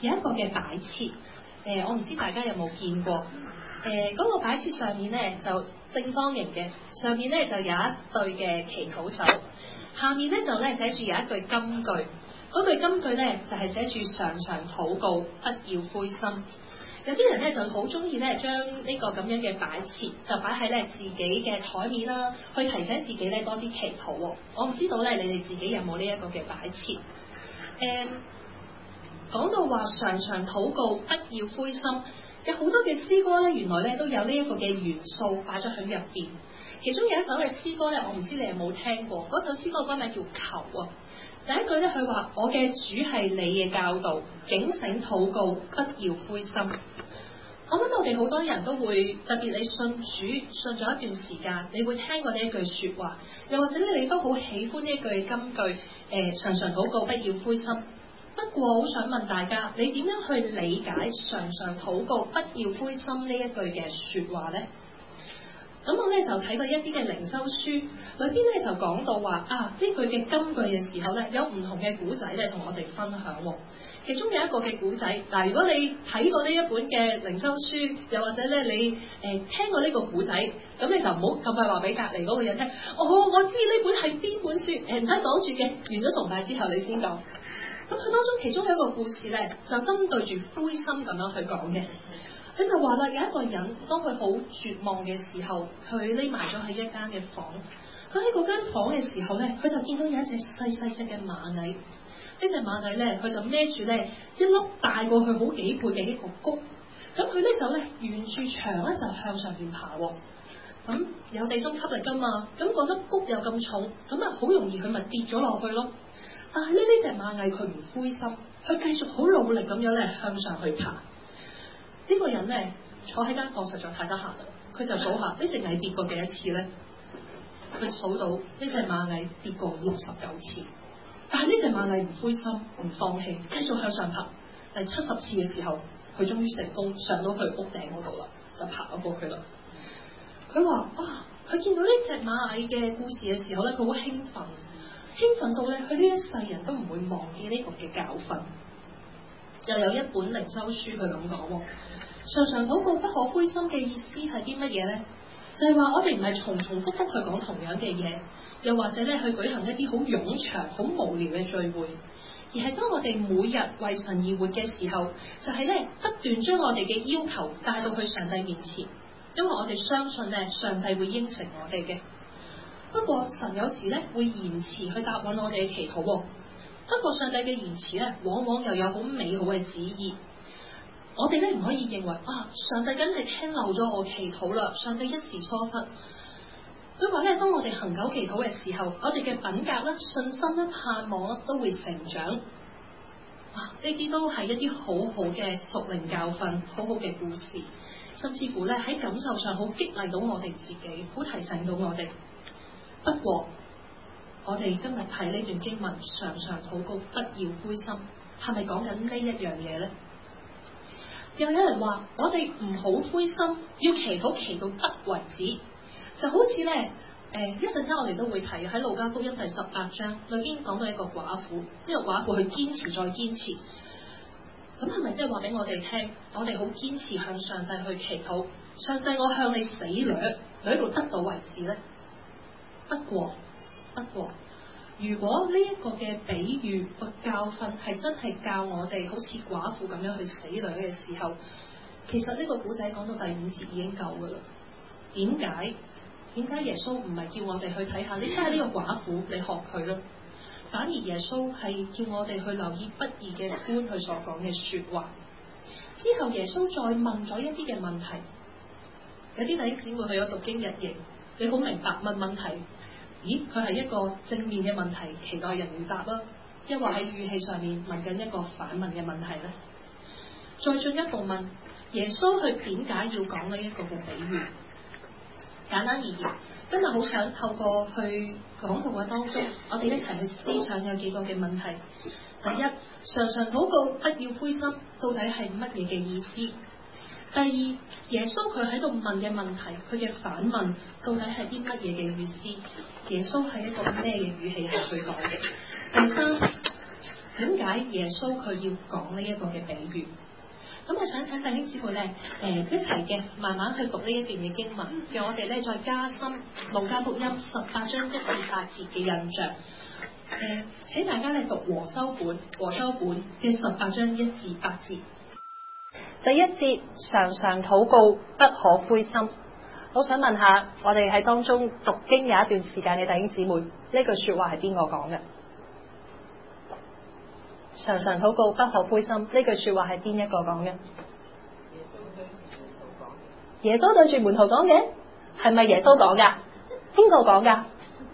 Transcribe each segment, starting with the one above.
有一個嘅擺設，我唔知大家有冇見過，嗰個擺設上面咧就正方形嘅，上面咧就有一對嘅祈禱手，下面咧就咧寫住有一句金句，嗰句金句咧就係寫住常常禱告，不要灰心。有啲人咧就好中意咧將呢個咁樣嘅擺設就擺喺咧自己嘅台面啦，去提醒自己咧多啲祈禱喎。我唔知道咧你哋自己有冇呢一個嘅擺設？講到話常常禱告，不要灰心，有好多嘅詩歌咧，原來咧都有呢一個嘅元素擺咗喺入邊。其中有一首嘅詩歌咧，我唔知你有冇聽過，嗰首詩歌歌名叫求啊。第一句咧，佢話：我嘅主係你嘅教導，警醒禱告，不要灰心。我諗我哋好多人都會，特別你信主信咗一段時間，你會聽過呢一句説話，又或者咧你都好喜歡呢一句金句，常常禱告，不要灰心。不過好想問大家，你點樣去理解常常禱告，不要灰心呢一句嘅説話呢？咁我咧就睇過一啲嘅靈修書，裏邊咧就講到話呢句嘅金句嘅時候咧，有唔同嘅古仔咧同我哋分享喎。其中有一個嘅古仔，嗱，如果你睇過呢一本嘅靈修書，又或者咧你聽過呢個古仔，咁你就唔好咁快話俾隔離嗰個人聽。我知呢本係邊本書，唔使講住嘅，完咗崇拜之後你先講。咁佢當中其中有一個故事咧，就針對住灰心咁樣去講嘅。佢就話啦，有一個人當佢好絕望嘅時候，佢匿埋咗喺一間嘅房。佢喺嗰間房嘅時候咧，佢就見到有一隻細細隻嘅螞蟻。呢隻螞蟻咧，佢就孭住咧一粒大過佢好幾倍嘅一個穀。咁佢呢就咧沿住牆咧就向上邊爬喎。咁有地心吸力㗎嘛，咁嗰粒穀又咁重，咁好容易佢咪跌咗落去咯。但係咧呢隻螞蟻佢唔灰心，佢繼續好努力咁樣咧向上去爬。呢個人咧坐喺間房實在太得閒啦，佢就數下呢隻蟻跌過幾多次咧？佢數到呢隻螞蟻跌過69次，但係呢隻螞蟻唔灰心唔放棄，繼續向上爬。第70次嘅時候，佢終於成功上到去屋頂嗰度啦，就爬咗過去啦。佢話佢見到呢隻螞蟻嘅故事嘅時候咧，佢好興奮到咧，佢呢一世人都唔會忘記呢個嘅教訓。又有一本靈修書佢咁講，常常禱告不可灰心嘅意思係啲乜嘢呢？就係話我哋唔係重重複複去講同樣嘅嘢，又或者咧去舉行一啲好冗長、好無聊嘅聚會，而係當我哋每日為神而活嘅時候，就係咧不斷將我哋嘅要求帶到去上帝面前，因為我哋相信咧上帝會應承我哋嘅。不過神有時咧會延遲去答應我哋嘅祈禱喎。不過上帝嘅言辭咧，往往又有好美好嘅旨意。我哋咧唔可以認為上帝梗係聽漏咗我祈禱啦，上帝一時疏忽。佢話咧，當我哋恆久祈禱嘅時候，我哋嘅品格啦、信心啦、盼望啦，都會成長。呢啲都係一啲好好嘅屬靈教訓，好好嘅故事，甚至乎咧喺感受上好激勵到我哋自己，好提醒到我哋。不過，我哋今日睇呢段經文，常常禱告，不要灰心，係咪講緊呢一樣嘢呢？又有人話我哋唔好灰心，要祈禱祈到得為止，就好似咧一陣間我哋都會睇喺路加福音第18章裏邊講到一個寡婦，呢個寡婦去堅持再堅持，咁係咪即係話俾我哋聽，我哋好堅持向上帝去祈禱，上帝我向你死掠，喺度得到為止呢？不過，如果呢一個嘅比喻個教訓係真係教我哋好似寡婦咁樣去死女嘅時候，其實呢個古仔講到第5節已經夠噶啦。點解耶穌唔係叫我哋去睇下？你睇下呢個寡婦，你學佢啦。反而耶穌係叫我哋去留意不義嘅官佢所講嘅說話。之後耶穌再問咗一啲嘅問題，有啲弟兄姊妹去咗讀經日營，你好明白問問題。咦，佢係一個正面嘅問題，期待人回答啦，抑或喺語氣上面問緊一個反問嘅問題咧？再進一步問耶穌佢點解要講呢一個嘅比喻？簡單而言，今日好想透過去講道嘅當中，我哋一齊去思想有幾個嘅問題。第一，常常禱告不要灰心，到底係乜嘢嘅意思？第二，耶穌佢喺度問嘅問題，佢嘅反問到底係啲乜嘢嘅意思？耶穌係一個咩嘅語氣係佢講嘅？第三， 點解耶穌佢要講呢一個嘅比喻。咁我想請弟兄姊妹咧，一齊嘅慢慢去讀呢一段嘅經文，讓我哋咧再加深路加福音18章1至8節嘅印象。請大家咧讀和修本嘅18章1至8節。第一節，常常禱告，不可灰心。我想問下，我哋喺當中讀經有一段時間嘅弟兄姊妹，呢句說話係邊個講嘅？常常禱告，不可灰心。呢句說話係邊一個講嘅？耶穌對住門徒講嘅，係咪耶穌講噶？邊個講噶？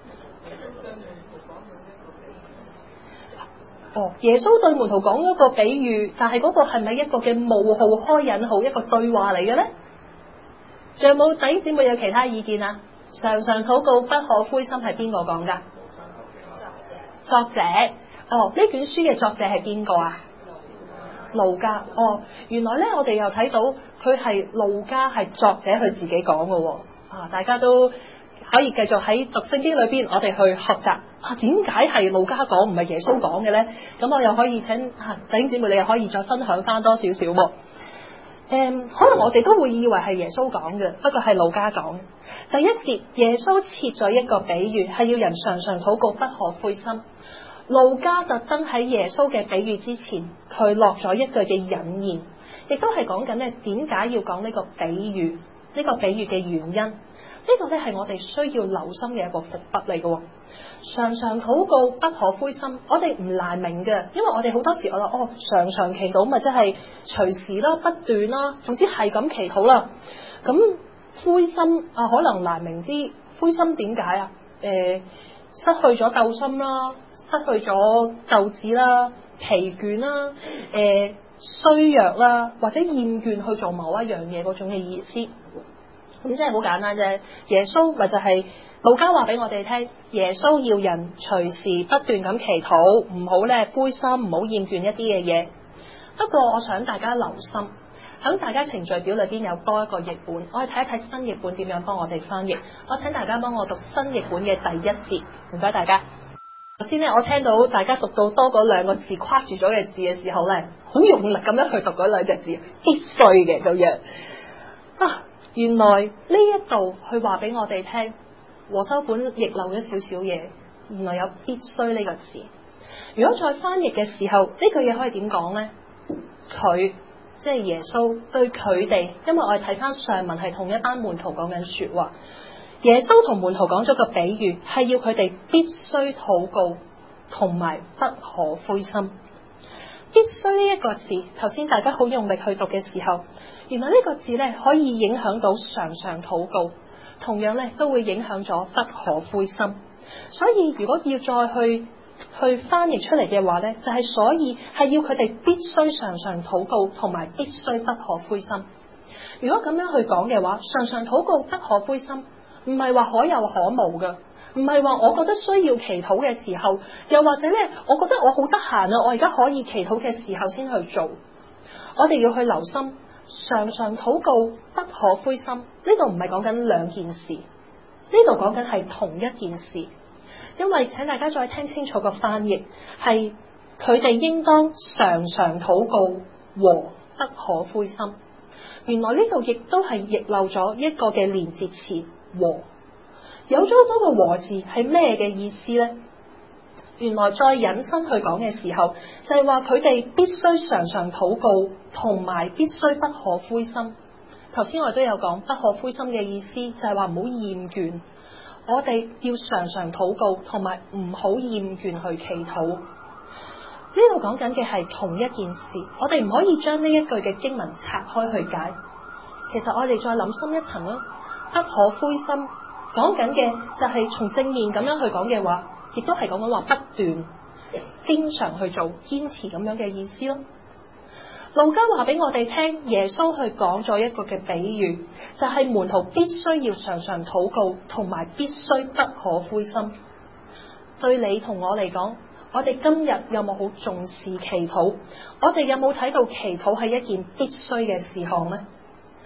耶穌對門徒講咗個比喻，但係嗰個係咪一個嘅冒號開引號一個對話嚟嘅咧？仲有冇弟兄姊妹有其他意見啊？常常禱告，不可灰心係邊個講噶？作者。呢卷書嘅作者係邊個啊？路加。原來咧我哋又睇到佢係路加係作者佢自己講嘅。大家都可以繼續喺讀聖經裏邊，我哋去學習點解係路加講唔係耶穌講嘅咧？咁我又可以請弟兄姊妹，你又可以再分享翻多少少喎。可能我哋都會以為係耶穌講嘅，不過係路加講。第一節，耶穌設咗一個比喻，係要人常常禱告，不可灰心。路加特登喺耶穌嘅比喻之前，佢落咗一句嘅引言，亦都係講緊咧點解要講呢個比喻，呢個比喻嘅原因。呢個咧係我哋需要留心嘅一個伏筆嚟嘅。常常禱告，不可灰心。我哋唔難明嘅，因為我哋好多時我話常常祈禱咪即係隨時啦、不斷啦，總之係咁祈禱啦。咁灰心可能難明啲。灰心點解啊？失去咗鬥心啦，失去咗鬥志啦，疲倦啦，衰弱啦，或者厭倦去做某一樣嘢嗰種嘅意思。咁真係好簡單啫。耶穌咪就係路加話俾我哋聽，耶穌要人隨時不斷咁祈禱，唔好咧灰心，唔好厭倦一啲嘅嘢。不過我想大家留心，喺大家程序表裏邊有多一個譯本，我哋睇一睇新譯本點樣幫我哋翻譯。我請大家幫我讀新譯本嘅第一節，唔該大家。頭先咧，我聽到大家讀到多嗰兩個字跨住咗嘅字嘅時候咧，好用力咁樣去讀嗰兩隻字，必須嘅咁樣。原來呢一度佢話俾我哋聽，和修本譯漏咗少少嘢，原來有必須呢個字。如果再翻譯嘅時候，呢句嘢可以點講呢？佢即係耶穌對佢哋，因為我哋睇翻上文係同一班門徒講緊說話。耶穌同門徒講咗個比喻，係要佢哋必須禱告，同埋不可灰心。必須呢一個字，頭先大家好用力去讀嘅時候，原來呢個字咧可以影響到常常禱告，同樣咧都會影響咗不可灰心。所以如果要再去翻譯出嚟嘅話咧，就係所以係要佢哋必須常常禱告，同埋必須不可灰心。如果咁樣去講嘅話，常常禱告不可灰心，唔係話可有可無噶，唔係話我覺得需要祈禱嘅時候，又或者咧，我覺得我好得閒啊，我而家可以祈禱嘅時候先去做。我哋要去留心，常常禱告不可灰心。呢度唔係講緊兩件事，呢度講緊係同一件事。因為請大家再聽清楚個翻譯，係佢哋應當常常禱告和不可灰心。原來呢度亦都係譯漏咗一個嘅連接詞和，有咗嗰個和字係咩嘅意思呢？原來再引申去講嘅時候，就係話佢哋必須常常禱告，同埋必須不可灰心。頭先我哋都有講不可灰心嘅意思，就係話唔好厭倦。我哋要常常禱告，同埋唔好厭倦去祈禱。呢度講緊嘅係同一件事，我哋唔可以將呢一句嘅經文拆開去解。其實我哋再諗深一層啦，不可灰心講緊嘅就係從正面咁樣去講嘅話，亦都係講緊話不斷經常去做，堅持咁樣嘅意思咯。路加話俾我哋聽，耶穌去講咗一個嘅比喻，就係門徒必須要常常禱告，同埋必須不可灰心。對你同我嚟講，我哋今日有冇好重視祈禱？我哋有冇睇到祈禱係一件必須嘅事項呢？呢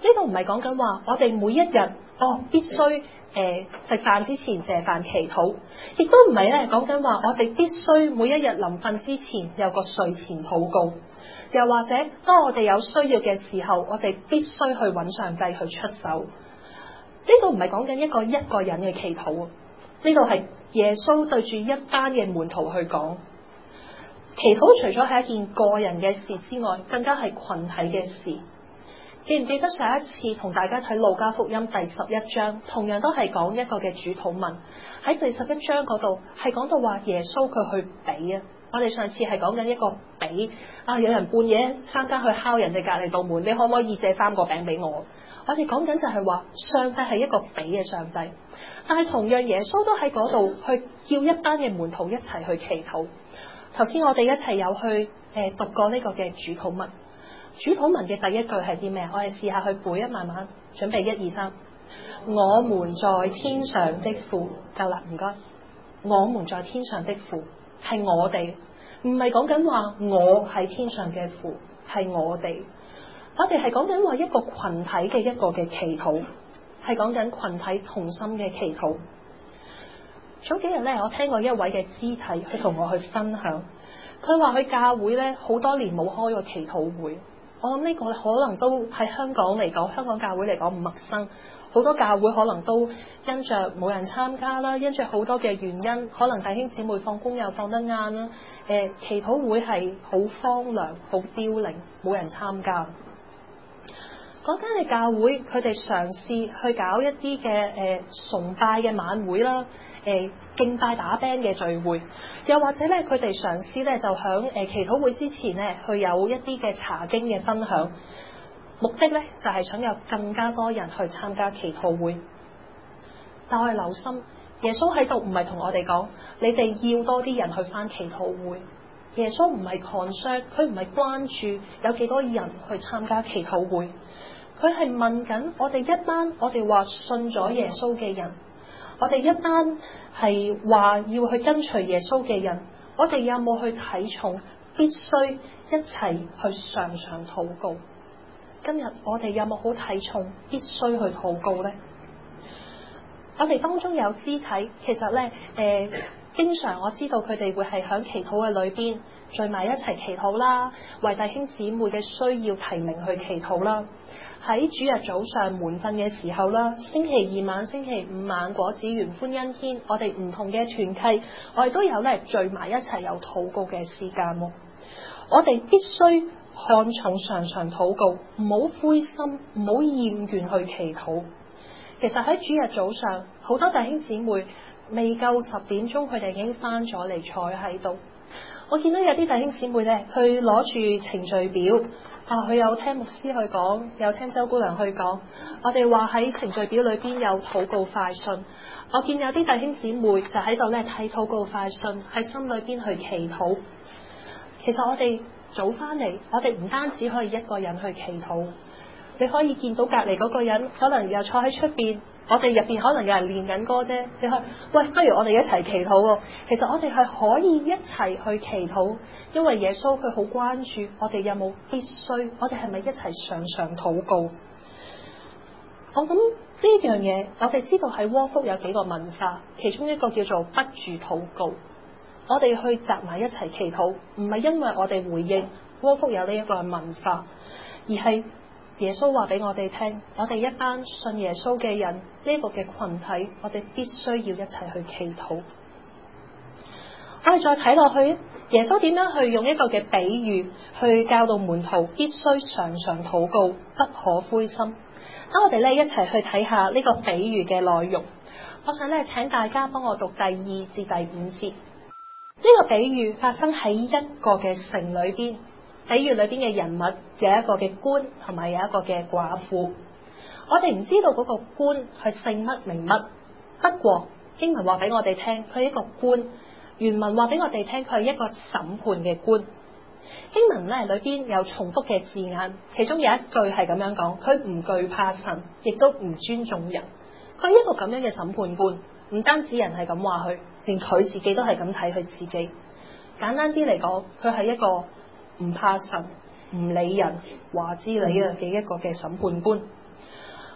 度唔係講緊話我哋每一日必須食飯之前謝飯祈禱，亦都唔係咧講緊話我哋必須每一日臨瞓之前有個睡前禱告，又或者當我哋有需要嘅時候，我哋必須去揾上帝去出手。呢度唔係講緊一個人嘅祈禱，呢度係耶穌對住一班嘅門徒去講。祈禱除咗係一件個人嘅事之外，更加係群體嘅事。記唔記得上一次同大家睇路加福音第11章，同樣都係講一個嘅主禱文。喺第11章嗰度係講到話耶穌佢去俾啊。我哋上次係講緊一個俾有人半夜參加去敲人哋隔離道門，你可唔可以借3個餅俾我？我哋講緊就係話上帝係一個俾嘅上帝，但係同樣耶穌都喺嗰度去叫一班嘅門徒一齊去祈禱。頭先我哋一齊有去讀過呢個嘅主禱文。主禱文嘅第一句係啲咩？我哋試下去背啊，慢慢準備1、2、3。我們在天上的父，夠啦，唔該。我們在天上的父係我哋，唔係講緊話我係天上嘅父，係我哋。我哋係講緊話一個群體嘅一個嘅祈禱，係講緊群體同心嘅祈禱。早幾日咧，我聽過一位嘅肢體，佢同我去分享，佢話佢教會咧好多年冇開過祈禱會。我諗呢個可能都喺香港嚟講，香港教會嚟講唔陌生。好多教會可能都因着冇人參加啦，因着好多嘅原因，可能弟兄姊妹放工又放得晏啦。祈禱會係好荒涼、好凋零，冇人參加。嗰間嘅教會，佢哋嘗試去搞一啲嘅崇拜嘅晚會啦，敬拜打 band 嘅聚會，又或者咧佢哋嘗試咧就響祈禱會之前咧去有一啲嘅查經嘅分享，目的咧就係想有更加多人去參加祈禱會。但我哋留心，耶穌喺度唔係同我哋講，你哋要多啲人去返祈禱會。耶穌唔係 concern，佢唔係關注有幾多人去參加祈禱會。佢係問緊我哋一班我哋話信咗耶穌嘅人，我哋一班係話要去跟隨耶穌嘅人，我哋有冇去睇重必須一齊去常常禱告？今日我哋有冇好睇重必須去禱告呢？我哋當中有肢體，其實咧經常我知道佢哋會係響祈禱嘅裏邊聚埋一齊祈禱啦，為弟兄姊妹嘅需要提名去祈禱啦。喺主日早上門訓嘅時候啦，星期2晚、星期5晚果子園歡欣天，我哋唔同嘅團契，我哋都有咧聚埋一齊有禱告嘅時間。我哋必須看重常常禱告，唔好灰心，唔好厭倦去祈禱。其實喺主日早上，好多弟兄姊妹未夠10點鐘，佢哋已經翻咗嚟坐喺度。我見到有啲弟兄姊妹咧，佢攞住程序表。佢有聽牧師去講，有聽周姑娘去講。我哋話喺程序表裏邊有禱告快訊。我見有啲弟兄姊妹就喺度咧睇禱告快訊，喺心裏邊去祈禱。其實我哋早翻嚟，我哋唔單止可以一個人去祈禱，你可以見到隔離嗰個人，可能又坐喺出邊。我哋入邊可能有人練緊歌啫，你話喂，不如我哋一齊祈禱喎。其實我哋係可以一齊去祈禱，因為耶穌佢好關注我哋有冇必須，我哋係咪一齊常常禱告？我諗呢樣嘢，我哋知道喺窩福有幾個文化，其中一個叫做不住禱告。我哋去集埋一齊祈禱，唔係因為我哋回應窩福有呢一個文化，而係耶穌話俾我哋聽，我哋一班信耶穌嘅人，呢個嘅群體，我哋必須要一齊去祈禱。我哋再睇落去，耶穌點樣去用一個嘅比喻去教導門徒必須常常禱告，不可灰心。等我哋咧一齊去睇下呢個比喻嘅內容。我想咧請大家幫我讀第2至第5節。呢個比喻發生喺一個嘅城裏邊。比喻裏邊嘅人物有一個嘅官，同埋有一個嘅寡婦。我哋唔知道嗰個官係姓乜名乜，不過經文話俾我哋聽，佢係一個官。原文話俾我哋聽，佢係一個審判嘅官。經文咧裏邊有重複嘅字眼，其中有一句係咁樣講：佢唔懼怕神，亦都唔尊重人。佢係一個咁樣嘅審判官，唔單止人係咁話佢，連佢自己都係咁睇佢自己。簡單啲嚟講，佢係一個唔怕神、唔理人、話之理嘅一個嘅審判官。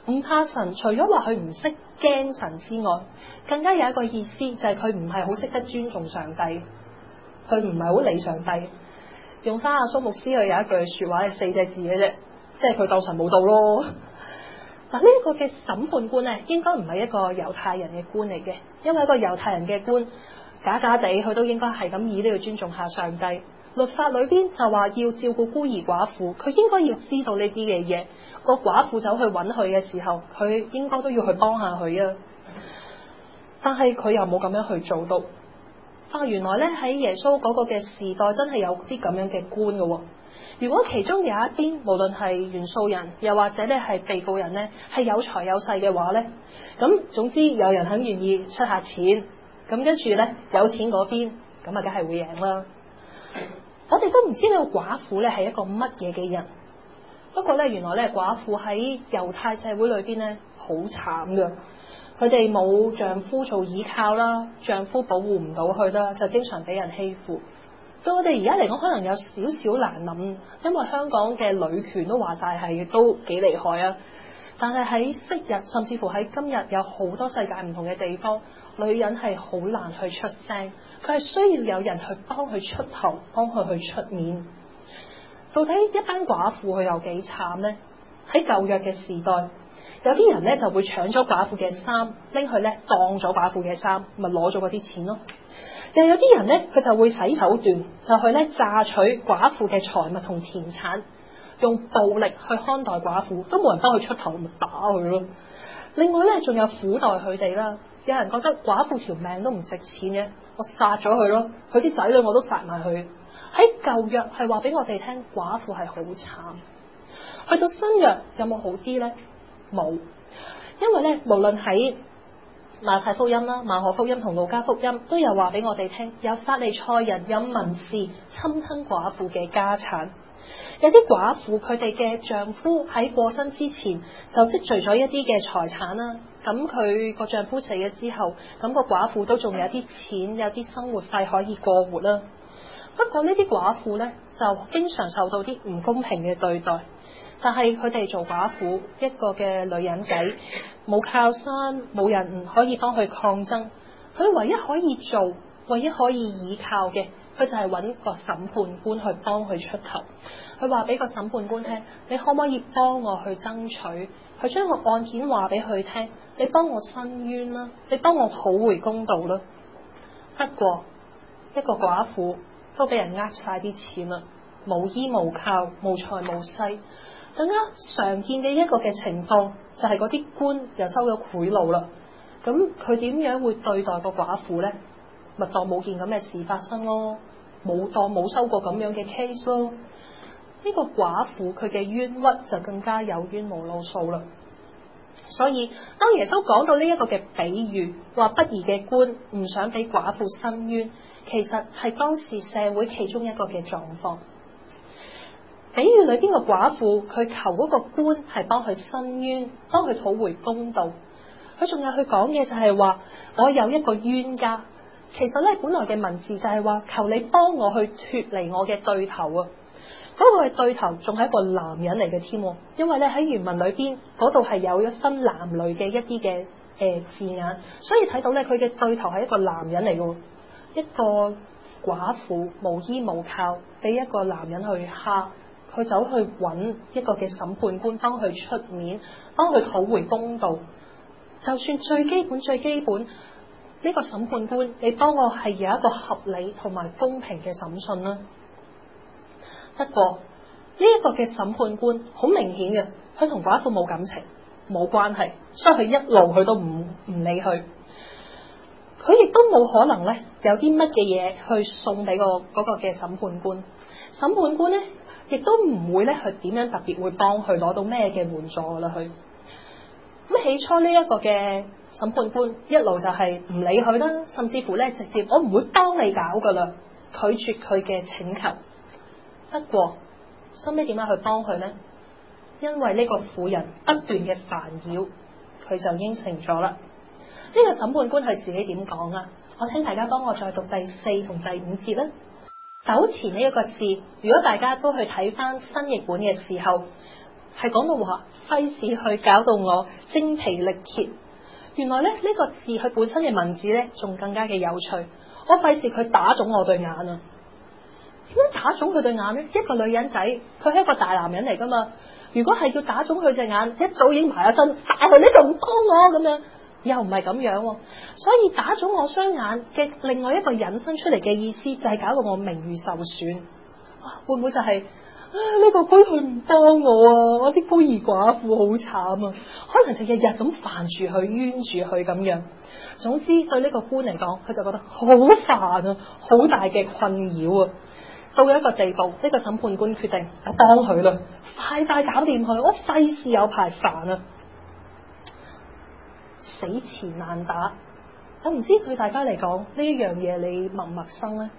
唔怕神，除咗話佢唔識驚神之外，更加有一個意思就係佢唔係好識得尊重上帝，佢唔係好理上帝。用翻阿蘇牧師佢有一句說話係4隻字嘅啫，即係佢當神冇到咯。嗱，呢一個嘅審判官咧，應該唔係一個猶太人嘅官嚟嘅，因為一個猶太人嘅官假假地，佢都應該係咁以呢個尊重下上帝。律法裏邊就話要照顧孤兒寡婦，佢應該要知道呢啲嘅嘢。個寡婦走去揾佢嘅時候，佢應該都要去幫下佢啊。但係佢又冇咁樣去做到。原來咧喺耶穌嗰個嘅時代，真係有啲咁樣嘅官嘅。如果其中有一邊，無論係原訴人，又或者咧係被告人咧，係有財有勢嘅話咧，咁總之有人肯願意出下錢，咁跟住咧有錢嗰邊，咁啊梗係會贏啦。我哋都唔知道寡婦咧係一個乜嘢嘅人，不過咧原來咧寡婦喺猶太社會裏邊咧好慘噶，佢哋冇丈夫做依靠啦，丈夫保護唔到佢啦，就經常俾人欺負。對我哋而家嚟講，可能有少少難諗，因為香港嘅女權都話晒係都幾厲害啊。但係喺昔日，甚至乎喺今日，有好多世界唔同嘅地方，女人係好難去出聲，佢係需要有人去幫佢出頭，幫佢去出面。到底一班寡婦佢有幾慘呢？喺舊約嘅時代，有啲人咧就會搶咗寡婦嘅衫，拎去咧當咗寡婦嘅衫，咪攞咗嗰啲錢咯。又有啲人咧，佢就會使手段，就去咧榨取寡婦嘅財物同田產，用暴力去看待寡婦，都冇人幫佢出頭，咪打佢咯。另外咧，仲有苦待佢哋啦。有人覺得寡婦條命都唔值錢嘅，我殺咗佢咯，佢啲仔女我都殺埋佢。喺舊約係話俾我哋聽，寡婦係好慘。去到新約有冇好啲咧？冇，因為咧無論喺馬太福音啦、馬可福音同路加福音都有話俾我哋聽，有法利賽人、有文士侵吞寡婦嘅家產。有啲寡婦佢哋嘅丈夫喺過身之前就積聚咗一啲嘅財產啦，咁佢個丈夫死咗之後，咁個寡婦都仲有啲錢，有啲生活費可以過活啦。不過呢啲寡婦呢，就經常受到啲唔公平嘅對待。但係佢哋做寡婦，一個嘅女人仔冇靠山，冇人可以幫佢抗爭，佢唯一可以做，唯一可以依靠嘅，佢就係揾個審判官去幫佢出頭。佢話俾個審判官聽，你可唔可以幫我去爭取？佢將個案件話俾佢聽，你幫我申冤啦，你幫我討回公道啦。不過一個寡婦都俾人呃晒啲錢啦，無依無靠，無財無勢。更加常見嘅一個嘅情況就係嗰啲官又收咗賄賂啦，咁佢點樣會對待個寡婦呢？咪當冇件咁嘅事發生咯，當冇收過咁樣嘅 case 咯。呢個寡婦佢嘅冤屈就更加有冤無路訴啦。所以當耶穌講到呢一個嘅比喻，話不義嘅官唔想俾寡婦申冤，其實係當時社會其中一個嘅狀況。比喻裏邊個寡婦，佢求嗰個官係幫佢申冤，幫佢討回公道。佢仲有佢講嘅就係話，我有一個冤家。其實咧本來嘅文字就係話，求你幫我去脫離我嘅對頭啊。嗰個嘅對頭仲係一個男人嚟嘅添，因為咧喺原文裏邊嗰度係有一分男女嘅一啲嘅字眼，所以睇到咧佢嘅對頭係一個男人嚟嘅，一個寡婦無依無靠，俾一個男人去蝦。佢走去揾一個嘅審判官幫佢出面，幫佢討回公道。就算最基本呢個審判官，你幫我係有一個合理同埋公平嘅審訊啦。不過呢一個嘅審判官好明顯嘅，佢同寡婦冇感情冇關係，所以佢一路佢都唔理佢。佢亦都冇可能咧有啲乜嘅嘢去送俾嗰個嘅審判官。審判官咧亦都唔會咧去點樣特別會幫佢攞到咩嘅援助噶啦。佢咁起初呢一個嘅審判官一路就係唔理佢啦，甚至乎咧直接我唔會幫你搞噶啦，拒絕佢嘅請求。不過收尾點解去幫佢呢？因為呢個婦人不斷嘅煩擾，佢就應承咗啦。呢個審判官佢自己點講啊？我請大家幫我再讀第4同第5節啦。糾纏呢一個字，如果大家都去睇翻新譯本嘅時候， 係講到話費事去搞到我精疲力竭。原來咧呢個字佢本身嘅文字咧仲更加嘅有趣。我費事佢打腫我對眼啊！點樣打腫佢對眼呢？一個女人仔，佢係一個大男人嚟噶嘛。如果係要打腫佢隻眼，一早已經埋一身打佢，你就唔幫我咁樣，又唔係咁樣。所以打腫我雙眼嘅另外一個引申出嚟嘅意思，就係搞到我名譽受損。會唔會就係呢個官佢唔幫我啊？我啲孤兒寡婦好慘啊！可能就日日咁煩住佢，冤住佢咁樣。總之對呢個官嚟講，佢就覺得好煩啊，好大嘅困擾啊。到咗一個地步，呢個審判官決定我幫佢啦，快快搞掂佢，我費事有排煩啊！死纏爛打，我唔知對大家嚟講呢一樣嘢你陌唔陌生呢？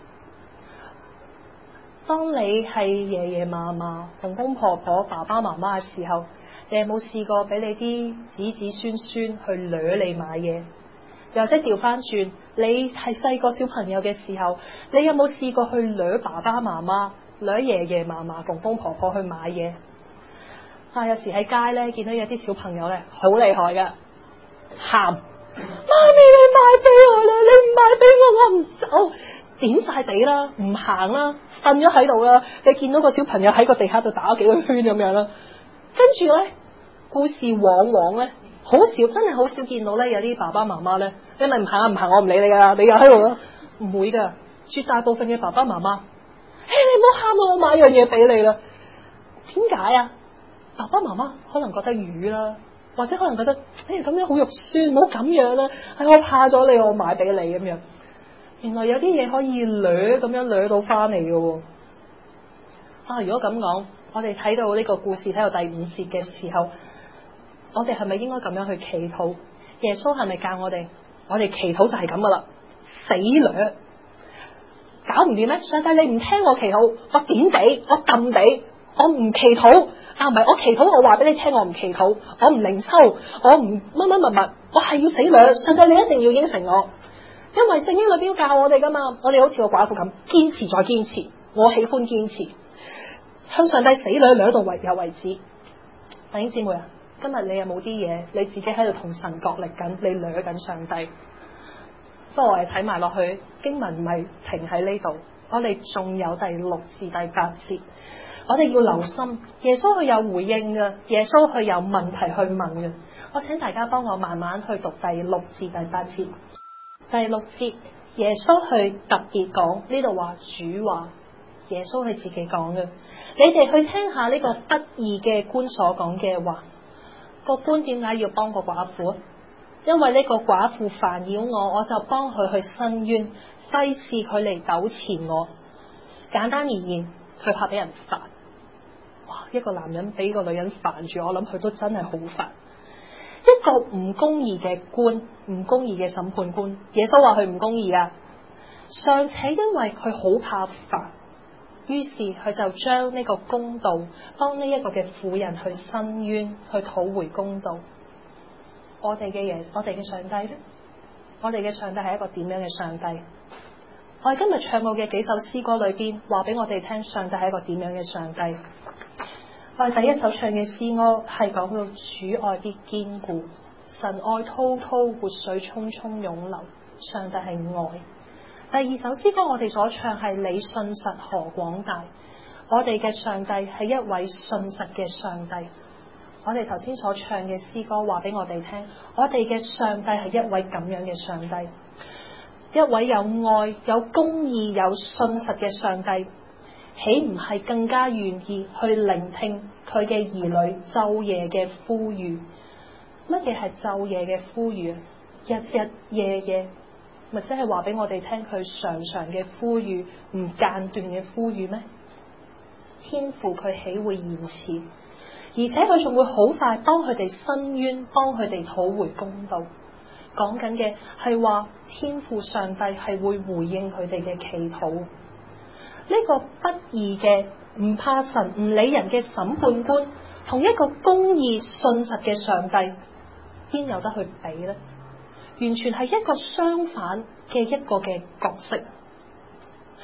當你係爺爺嫲嫲、公公婆婆、爸爸媽媽嘅時候，你有冇試過俾你啲子子孫孫去掠你買嘢？又或者調翻轉，你係細個小朋友嘅時候，你有冇試過去掠爸爸媽媽、掠爺爺嫲嫲、公公婆婆去買嘢？有時喺街咧見到有啲小朋友咧好厲害噶，喊：媽咪你買俾我啦！你唔買俾我，我唔走。點晒地啦，唔行啦，瞓咗喺度啦。你見到個小朋友喺個地下度打咗幾個圈咁樣啦，跟住咧，故事往往咧好少，真係好少見到咧有啲爸爸媽媽咧，你咪唔行啊，唔行，我唔理你噶啦，你又喺度咯，唔會噶。絕大部分嘅爸爸媽媽，你唔好喊啊，我買樣嘢俾你啦。點解啊？爸爸媽媽可能覺得瘀啦，或者可能覺得咁樣好肉酸，唔好咁樣啦。我怕咗你，我買俾你咁樣。原來有啲嘢可以掠咁樣掠到翻嚟嘅。如果咁講，我哋睇到呢個故事睇到第5節嘅時候，我哋係咪應該咁樣去祈禱？耶穌係咪教我哋祈禱就係咁噶啦，死掠，搞唔掂咩？上帝你唔聽我祈禱，我點俾？我撳俾？我唔祈禱啊？唔係我祈禱，我話俾你聽，我唔祈禱，我唔靈修，我唔乜，我係要死掠。上帝你一定要應承我。因為聖經裏邊教我哋噶嘛，我哋好似個寡婦咁，堅持再堅持，我喜歡堅持，向上帝死掠掠到有為止。弟兄姊妹啊，今日你有冇啲嘢你自己喺度同神角力緊，你掠緊上帝？不過我哋睇埋落去，經文唔係停喺呢度，我哋仲有第6至第8節，我哋要留心。耶穌佢有回應嘅，耶穌佢有問題去問嘅。我請大家幫我慢慢去讀第6至第8節。第6節，耶穌去特別講呢度話主話，耶穌係自己講嘅。你哋去聽下呢個不義嘅官所講嘅話。個官點解要幫個寡婦？因為呢個寡婦煩擾我，我就幫佢去申冤，費事佢嚟糾纏我。簡單而言，佢怕俾人煩。哇！一個男人俾個女人煩住，我諗佢都真係好煩。一個唔公義嘅官，唔公義嘅審判官，耶穌話佢唔公義啊，尚且因為佢好怕煩，於是佢就將呢個公道幫呢一個嘅婦人去申冤，去討回公道。我哋嘅上帝呢？我哋嘅上帝係一個點樣嘅上帝？我哋今日唱過嘅幾首詩歌裏邊，話俾我哋聽，上帝係一個點樣嘅上帝？我哋第一首唱嘅詩歌係講到主愛必堅固，神愛滔滔，活水沖沖湧流，上帝係愛。第二首詩歌我哋所唱係你信實何廣大，我哋嘅上帝係一位信實嘅上帝。我哋頭先所唱嘅詩歌話俾我哋聽，我哋嘅上帝係一位咁樣嘅上帝，一位有愛、有公義、有信實嘅上帝。豈唔係更加願意去聆聽佢嘅兒女晝夜嘅呼籲？乜嘢係晝夜嘅呼籲？日日夜夜，咪即係話俾我哋聽佢常常嘅呼籲，唔間斷嘅呼籲咩？天父佢豈會延遲？而且佢仲會好快幫佢哋申冤，幫佢哋討回公道。講緊嘅係話天父上帝係會回應佢哋嘅祈禱。呢個不義嘅唔怕神唔理人嘅審判官，同一個公義信實嘅上帝，邊有得去比呢？完全係一個相反嘅一個嘅角色。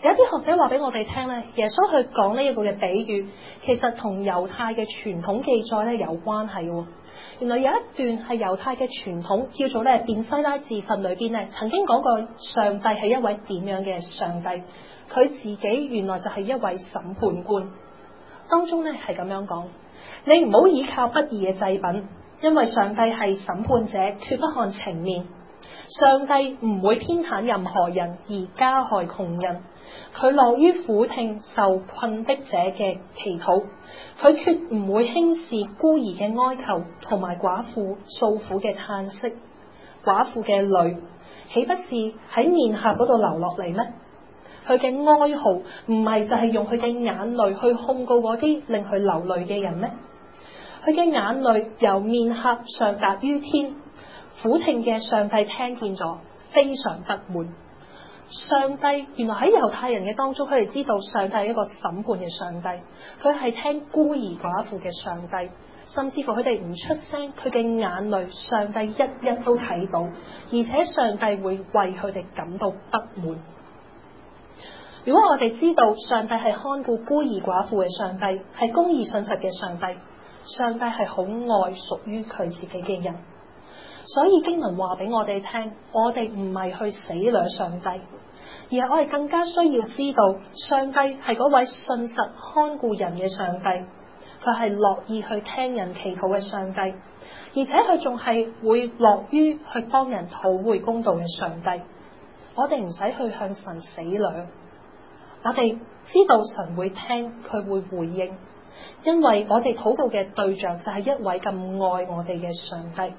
有一啲學者話俾我哋聽咧，耶穌去講呢一個嘅比喻，其實同猶太嘅傳統記載咧有關係嘅。原來有一段係猶太嘅傳統叫做咧便西拉自訓裏邊咧，曾經講過上帝係一位點樣嘅上帝，佢自己原來就係一位審判官。當中咧係咁樣講：你唔好依靠不義嘅祭品，因為上帝係審判者，決不看情面。上帝唔會偏袒任何人而加害窮人，佢樂於俯聽受困迫者嘅祈禱，佢決唔會輕視孤兒嘅哀求同埋寡婦訴苦嘅嘆息。寡婦嘅淚豈不是喺面頰嗰度流落嚟咩？佢嘅哀嚎唔係就係用佢嘅眼淚去控告嗰啲令佢流淚嘅人咩？佢嘅眼淚由面頰上達於天，俯聽嘅上帝聽見咗，非常不滿。上帝原來喺猶太人嘅當中，佢哋知道上帝係一個審判嘅上帝，佢係聽孤兒寡婦嘅上帝，甚至乎佢哋唔出聲，佢嘅眼淚上帝一一都睇到，而且上帝會為佢哋感到不滿。如果我哋知道上帝係看顧孤兒寡婦嘅上帝，係公義信實嘅上帝，上帝係好愛屬於佢自己嘅人。所以經文話俾我哋聽，我哋唔係去死掠上帝，而係我哋更加需要知道上帝係嗰位信實看顧人嘅上帝，佢係樂意去聽人祈禱嘅上帝，而且佢仲係會樂於去幫人討回公道嘅上帝。我哋唔使去向神死掠，我哋知道神會聽，佢會回應，因為我哋禱告嘅對象就係一位咁愛我哋嘅上帝。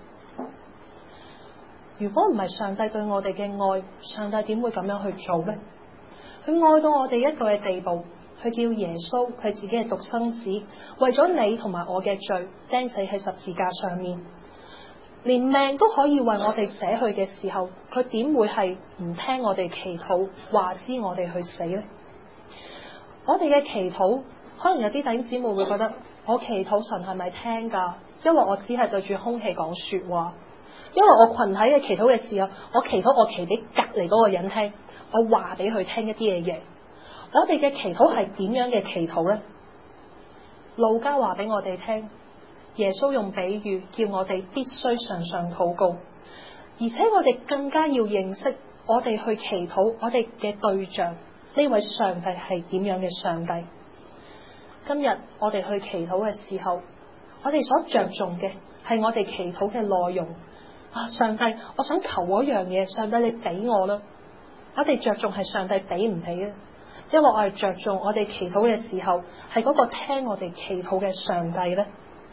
如果唔係上帝對我哋嘅愛，上帝點會咁樣去做呢？佢愛到我哋一個嘅地步，佢叫耶穌佢自己嘅獨生子，為咗你同埋我嘅罪釘死喺十字架上面，連命都可以為我哋捨去嘅時候，佢點會係唔聽我哋祈禱，話知我哋去死呢？我哋嘅祈禱，可能有啲弟兄姊妹會覺得，我祈禱神係咪聽噶？因為我只係對住空氣講說話。因為我群體嘅祈禱嘅時候，我祈禱我祈俾隔籬嗰個人聽，我話俾佢聽一啲嘅嘢。我哋嘅祈禱係點樣嘅祈禱呢？路加話俾我哋聽，耶穌用比喻叫我哋必須常常禱告，而且我哋更加要認識我哋去祈禱我哋嘅對象，呢位上帝係點樣嘅上帝。今日我哋去祈禱嘅時候，我哋所着重嘅係我哋祈禱嘅內容。上帝，我想求嗰樣嘢，上帝你俾我啦。我哋着重係上帝俾唔俾咧？因為我係着重我哋祈禱嘅時候，係嗰個聽我哋祈禱嘅上帝咧。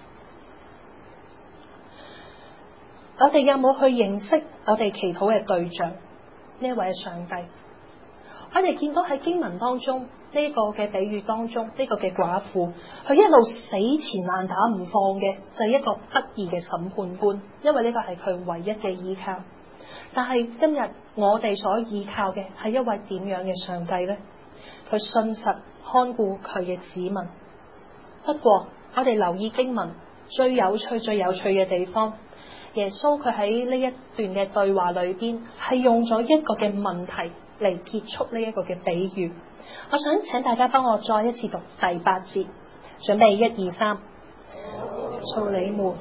我哋有冇去認識我哋祈禱嘅對象呢一位上帝？我哋見到喺經文當中呢個嘅比喻當中，呢個嘅寡婦，佢一路死纏爛打唔放嘅，就係一個不義嘅審判官，因為呢個係佢唯一嘅依靠。但係今日我哋所依靠嘅係一位點樣嘅上帝呢？佢信實看顧佢嘅子民。不過我哋留意經文最有趣嘅地方，耶穌佢喺呢一段嘅對話裏邊係用咗一個嘅問題嚟結束呢一個嘅比喻。我想請大家幫我再一次讀第8節，準備1、2、3。數你們，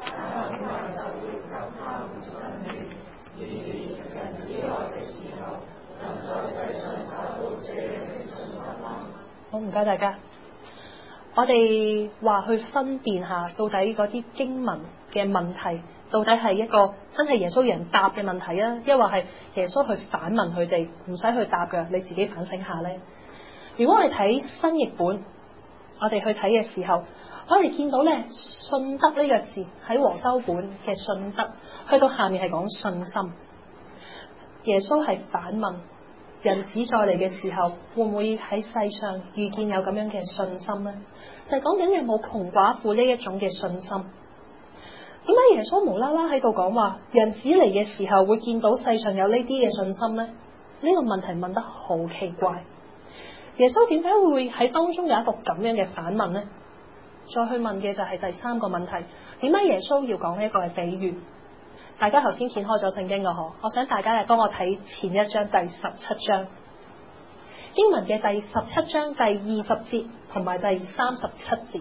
好，唔該大家。我哋話去分辨下到底嗰啲經文嘅問題，到底係一個真係耶穌人答嘅問題啊，抑或係耶穌去反問佢哋，唔使去答嘅，你自己反省下呢。如果我哋睇新譯本，我哋去睇嘅時候，我哋見到咧信德呢個字喺和修本嘅信德，去到下面係講信心。耶穌係反問人子再嚟嘅時候，會唔會喺世上遇見有咁樣嘅信心呢？就係講緊有冇窮寡婦呢一種嘅信心。點解耶穌無啦啦喺度講話人子嚟嘅時候會見到世上有呢啲嘅信心呢？呢個問題問得好奇怪。耶穌點解會喺當中有一個咁樣嘅反問呢？再去問嘅就係第3個問題，點解耶穌要講呢一個嘅比喻？大家頭先掀開咗聖經嘅嗬，我想大家嚟幫我睇前一章第17章。 經文嘅第17章第20節同埋第37節。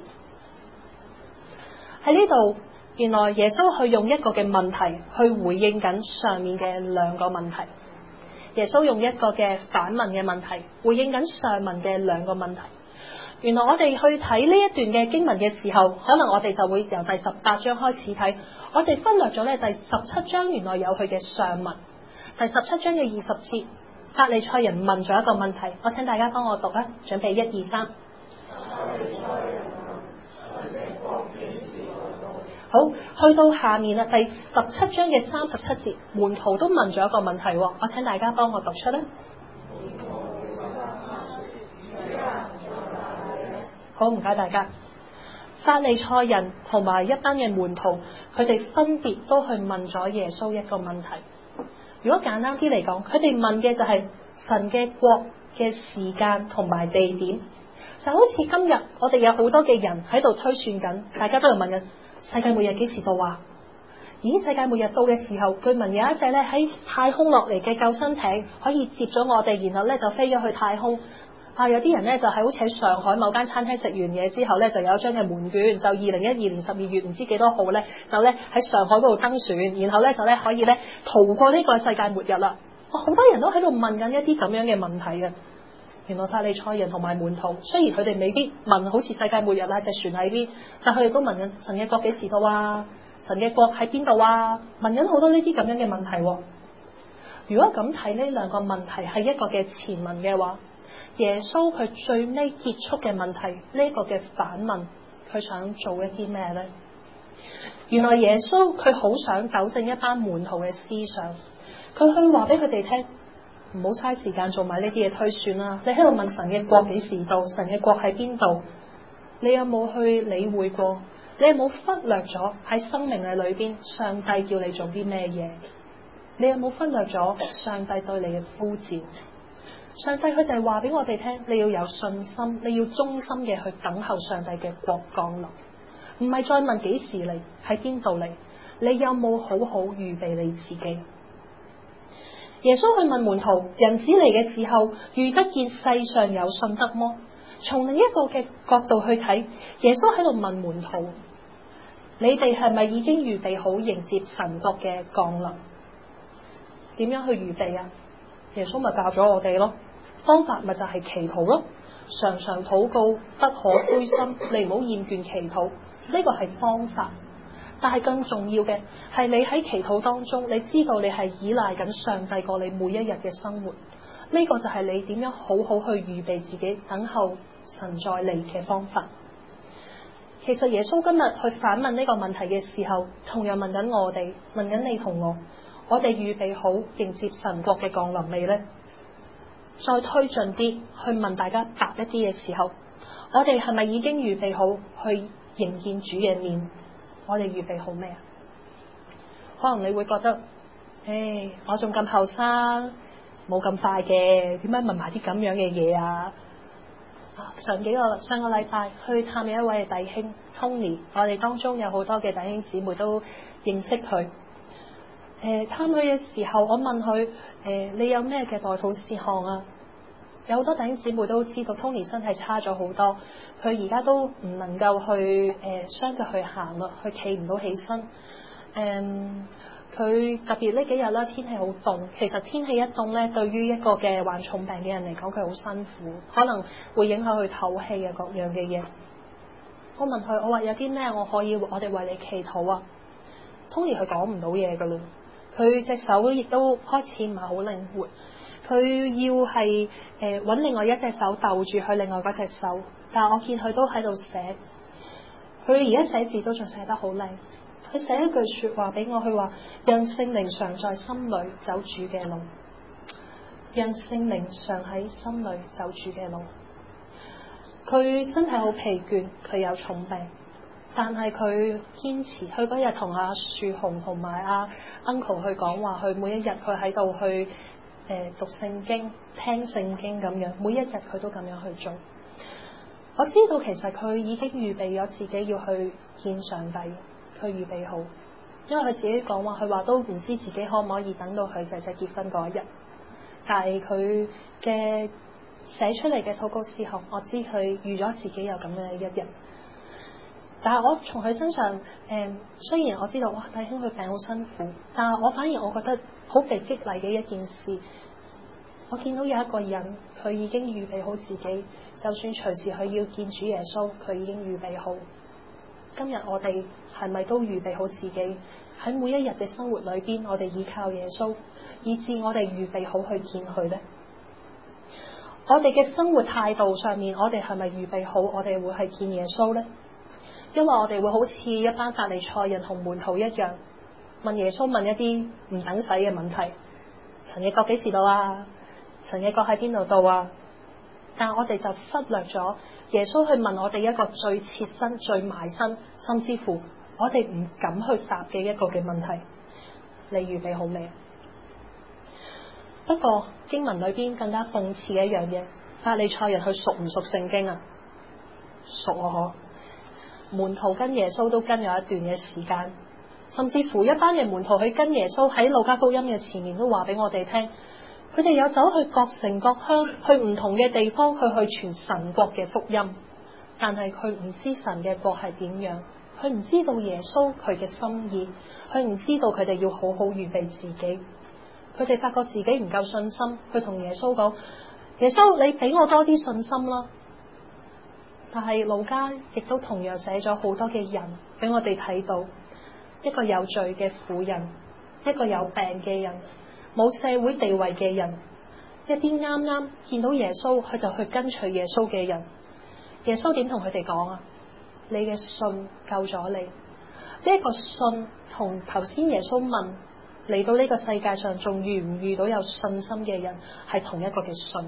喺呢度，原來耶穌去用一個嘅問題去回應緊上面嘅兩個問題。耶穌用一個嘅反問嘅問題回應緊上文嘅兩個問題。原來我哋去睇呢一段嘅經文嘅時候，可能我哋就會由第18章開始睇。我哋忽略咗咧第17章原來有佢嘅上文。第17章嘅20節，法利賽人問咗一個問題，我請大家幫我讀啊，準備1、2、3。好，去到下面啦，第17章嘅37節，門徒都問咗一個問題，我請大家幫我讀出啦。好，唔該大家。法利賽人同埋一班嘅門徒，佢哋分別都去問咗耶穌一個問題。如果簡單啲嚟講，佢哋問嘅就係神嘅國嘅時間同埋地點，就好似今日我哋有好多嘅人喺度推算緊，大家都喺度問緊世界末日幾時到啊？咦，世界末日到嘅時候，據聞有一隻咧喺太空落嚟嘅救生艇可以接咗我哋，然後咧就飛咗去太空。有啲人咧就係好似喺上海某間餐廳食完嘢之後咧，就有一張嘅門券，就2012年12月唔知幾多號咧，就咧喺上海嗰度登船，然後咧就咧可以咧逃過呢個世界末日啦。好多人都喺度問緊一啲咁樣嘅問題嘅。原來法利賽人同埋門徒，雖然佢哋未必問好似世界末日啊隻船喺邊，但佢哋都問緊神嘅國幾時到啊？神嘅國喺邊度啊？問緊好多呢啲咁樣嘅問題。如果咁睇呢兩個問題係一個嘅前文嘅話，耶穌佢最尾結束嘅問題呢個嘅反問，佢想做一啲咩呢？原來耶穌佢好想糾正一班門徒嘅思想，佢去話俾佢哋聽，唔好嘥時間做埋呢啲嘢推算啦。你喺度問神嘅國幾時到，神嘅國喺邊度？你有冇去理會過？你有冇忽略咗喺生命嘅裏邊，上帝叫你做啲咩嘢？你有冇忽略咗上帝對你嘅呼召？上帝佢就係話俾我哋聽，你要有信心，你要忠心嘅去等候上帝嘅國降臨，唔係再問幾時嚟，喺邊度嚟，你有冇好好預備你自己？耶穌去問門徒，人子嚟嘅時候，遇得見世上有信德麼？從另一個嘅角度去睇，耶穌喺度問門徒，你哋係咪已經預備好迎接神國嘅降臨？點樣去預備啊？耶穌咪教咗我哋咯，方法咪就係祈禱咯，常常禱告，不可灰心，你唔好厭倦祈禱，呢個係方法。但係更重要嘅係你喺祈禱當中，你知道你係依賴緊上帝過你每一日嘅生活，呢個就係你點樣好好去預備自己，等候神再嚟嘅方法。其實耶穌今日去反問呢個問題嘅時候，同樣問緊我哋，問緊你同我哋預備好迎接神國嘅降臨未呢？再推進啲去問大家白一啲嘅時候，我哋係咪已經預備好去迎見主嘅面？我哋預備好咩啊？可能你會覺得，我仲咁後生，冇咁快嘅，點解問埋啲咁樣嘅嘢啊？上個禮拜去探一位弟兄 Tony， 我哋當中有好多嘅弟兄姊妹都認識佢。探佢嘅時候，我問佢，你有咩嘅代禱事項啊？有好多弟兄姊妹都知道 Tony 身體差咗好多，佢而家都唔能夠去雙腳去行啦，佢企唔到起身。佢特別呢幾日啦，天氣好凍。其實天氣一凍咧，對於一個嘅患重病嘅人嚟講，佢好辛苦，可能會影響佢透氣嘅各樣嘅嘢。我問佢，我話有啲咩我哋為你祈禱啊？ Tony 佢講唔到嘢噶啦，佢隻手亦都開始唔係好靈活，佢要係揾另外一隻手逗住佢另外嗰隻手，但係我見佢都喺度寫，佢而家寫字都仲寫得好靚。佢寫一句說話俾我，佢話讓聖靈常在心裏走主嘅路，讓聖靈常喺心裏走主嘅路。佢身體好疲倦，佢有重病，但係佢堅持。佢嗰日同阿樹紅同埋阿 uncle 去講話，佢每一日佢喺度去讀聖經、聽聖經咁樣，每一日佢都咁樣去做。我知道其實佢已經預備咗自己要去見上帝，佢預備好，因為佢自己講話，佢話都唔知自己可唔可以等到佢仔仔結婚嗰一日，但係佢嘅寫出嚟嘅禱告時候，我知佢預咗自己有咁樣嘅一日。但係我從佢身上，雖然我知道哇弟兄佢病好辛苦，但係我反而我覺得好被激勵嘅一件事，我見到有一個人佢已經預備好自己，就算隨時佢要見主耶穌，佢已經預備好。今日我哋係咪都預備好自己喺每一日嘅生活裏邊，我哋依靠耶穌，以致我哋預備好去見佢呢？我哋嘅生活態度上面，我哋係咪預備好我哋會去見耶穌呢？因為我哋會好似一班法利賽人同門徒一樣，問耶穌問一啲唔等使嘅問題。神嘅國幾時到啊？神嘅國喺邊度到啊？但我哋就忽略咗耶穌去問我哋一個最切身、最埋身，甚至乎我哋唔敢去答嘅一個嘅問題：你預備好未？不過經文裏邊更加諷刺嘅一樣嘢，法利賽人佢熟唔熟聖經啊？熟啊！門徒跟耶穌都跟咗一段嘅時間，甚至乎一班嘅門徒去跟耶穌喺路加福音嘅前面都話俾我哋聽，佢哋有走去各城各鄉，去唔同嘅地方去傳神國嘅福音，但係佢唔知神嘅國係點樣，佢唔知道耶穌佢嘅心意，佢唔知道佢哋要好好預備自己，佢哋發覺自己唔夠信心，佢同耶穌講：耶穌，你俾我多啲信心啦。但係路加亦都同樣寫咗好多嘅人俾我哋睇到，一個有罪嘅婦人，一個有病嘅人，冇社會地位嘅人，一啲啱啱見到耶穌佢就去跟隨耶穌嘅人。耶穌點同佢哋講啊？你嘅信救咗你。呢一個信同頭先耶穌問嚟到呢個世界上仲遇唔遇到有信心嘅人係同一個嘅信。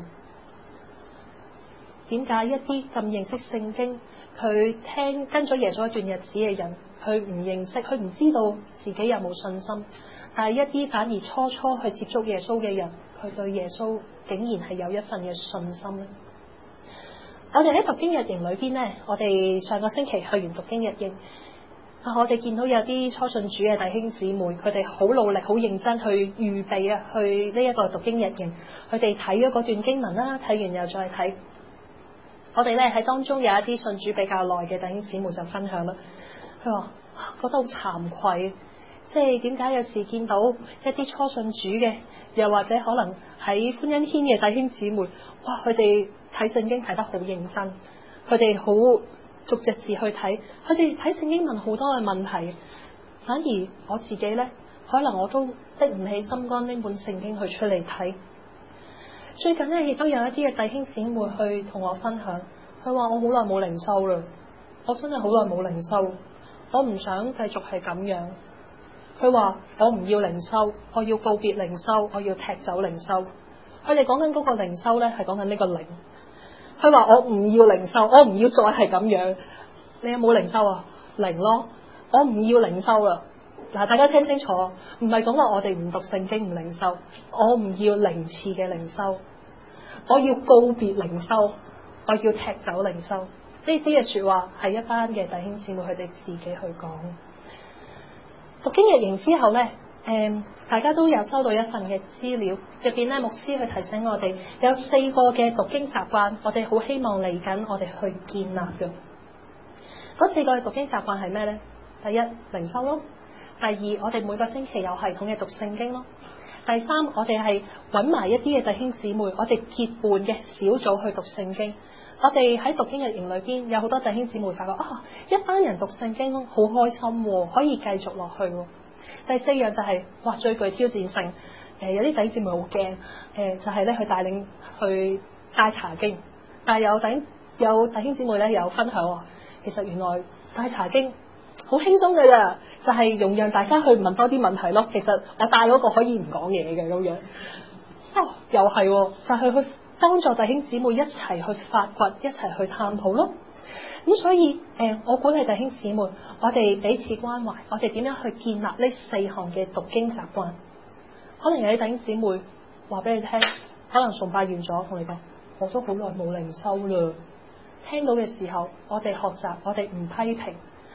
點解一啲咁認識聖經，佢跟咗耶穌一段日子嘅人，佢唔認識，佢唔知道自己有冇信心，但係一啲反而初初去接觸耶穌嘅人，佢對耶穌竟然係有一份嘅信心呢？我哋喺讀經日營裏邊呢，我哋上個星期去完讀經日營，我哋見到有啲初信主嘅弟兄姊妹，佢哋好努力、好認真去預備啊，去呢一個讀經日營，佢哋睇咗嗰段經文啦，睇完又再睇。我哋咧喺當中有一啲信主比較耐嘅弟兄姊妹就分享啦，佢話覺得好慚愧，即係點解有時見到一啲初信主嘅，又或者可能喺歡欣軒嘅弟兄姊妹，哇！佢哋睇聖經睇得好認真，佢哋好逐隻字去睇，佢哋睇聖經問好多嘅問題，反而我自己咧，可能我都拎唔起心肝拎本聖經去出嚟睇。最近咧，亦都有一啲嘅弟兄姊妹去同我分享，佢話我好耐冇靈修啦，我真係好耐冇靈修，我唔想繼續係咁樣。佢話我唔要靈修，我要告別靈修，我要踢走靈修。佢哋講緊嗰個靈修咧，係講緊呢個靈。佢話我唔要靈修，我唔要再係咁樣。你有冇靈修啊？靈咯，我唔要靈修啦。嗱，大家聽清楚，唔係講話我哋唔讀聖經唔靈修，我唔要靈次嘅靈修，我要告別靈修，我要踢走靈修。呢啲嘅說話係一班嘅弟兄姊妹佢哋自己去講。讀經日營之後呢，大家都有收到一份嘅資料，入邊呢，牧師去提醒我哋有4個嘅讀經習慣，我哋好希望嚟緊我哋去建立嘅。嗰4個嘅讀經習慣係咩呢？第一，靈修咯。第二，我哋每個星期有系統嘅讀聖經咯。第三，我哋係揾埋一啲嘅弟兄姊妹，我哋結伴嘅小組去讀聖經。我哋喺讀經日營裏邊有好多弟兄姊妹發覺一班人讀聖經好開心，可以繼續落去。第4樣就係最具挑戰性，有啲弟兄姊妹好驚，就係咧去帶領去帶查經，但係有弟兄姊妹咧有分享，其實原來帶查經好輕鬆嘅咋，就係容讓大家去問多啲問題咯。其實我帶嗰個可以唔講嘢嘅咁樣，又係就係去幫助弟兄姊妹一齊去發掘，一齊去探討咯。咁所以我鼓勵弟兄姊妹，我哋彼此關懷，我哋點樣去建立呢4項嘅讀經習慣。可能有啲弟兄姊妹話俾你聽，可能崇拜完咗同你講，我都好耐冇靈修啦。聽到嘅時候，我哋學習，我哋唔批評，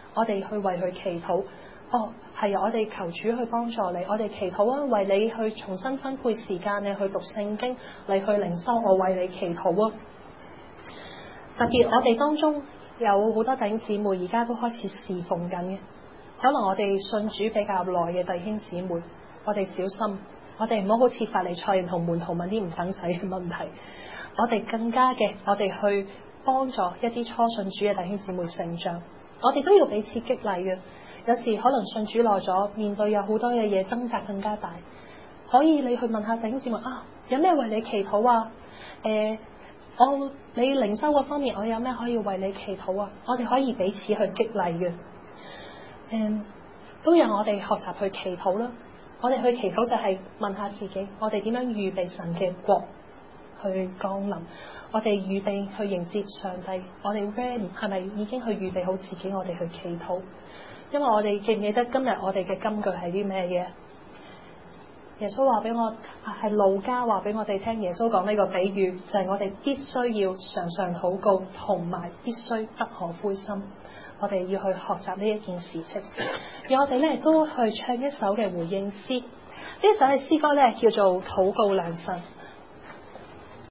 我哋去為佢祈禱。係啊，我哋求主去幫助你，我哋祈禱啊，為你去重新分配時間，你去讀聖經，你去靈修，我為你祈禱啊。特別我哋當中有好多弟兄姊妹而家都開始侍奉緊嘅，可能我哋信主比較耐嘅弟兄姊妹，我哋小心，我哋唔好好似法利賽人同門徒問啲唔等使嘅問題，我哋更加嘅，我哋去幫助一啲初信主嘅弟兄姊妹成長，我哋都要彼此激勵嘅。有時可能信主耐咗，面對有好多嘅嘢掙扎更加大，可以你去問下弟兄姊妹有咩為你祈禱啊？你靈修嗰方面，我有咩可以為你祈禱啊？我哋可以彼此去激勵嘅。都讓我哋學習去祈禱啦。我哋去祈禱就係問下自己，我哋點樣預備神嘅國去降臨？我哋預備去迎接上帝，我哋 ready 係咪已經去預備好自己？我哋去祈禱。因為我哋記唔記得今日我哋嘅金句係啲咩嘢？耶穌話俾我係路加話俾我哋聽，耶穌講呢個比喻就係我哋必須要常常禱告，同埋必須不可灰心。我哋要去學習呢一件事情。而我哋咧都去唱一首嘅回應詩，呢一首嘅詩歌咧叫做禱告良神。